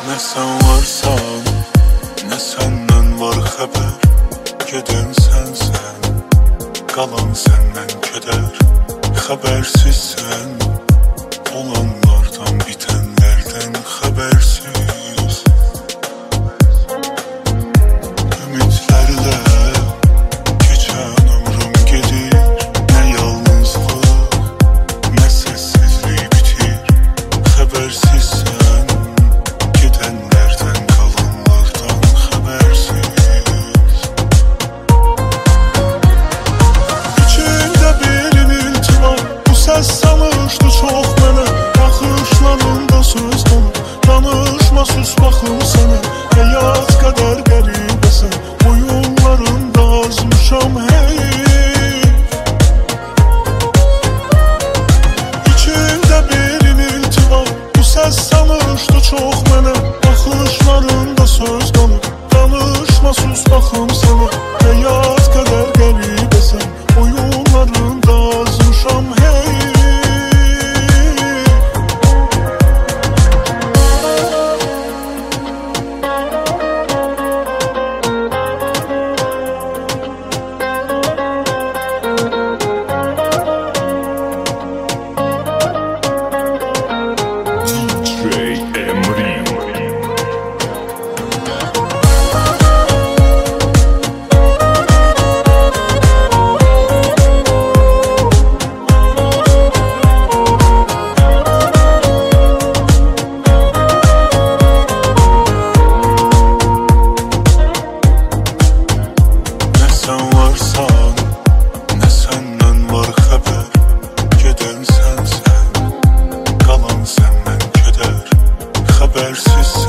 Nə sən varsan, nə səndən var xəbər. Gedən sənsən, qalan səndən kədər. Xəbərsizsən, olanlardan, bitənlərdən xəbərsiz. Ümidlərlə keçən ömrüm gedir. Nə yalnızlıq, nə səssizlik bitir. Xəbərsizsən, gedənlərdən, qalanlardan xəbərsiz. İçində bir inilti var, bu səs sanışdı çox mənə. Baxışlarında söz qalır, danışma sus baxım sənə. Həyat qədər qəribəsən, oyunlarında azmışam heyf. İçində bir inilti var, bu səs sanışdı çox mənə. Baxışlarında söz qalır, danışma sus baxım sənə. Həyat qədər qəribəsən, oyunlarında azmışam heyf. Xəbərsizsən,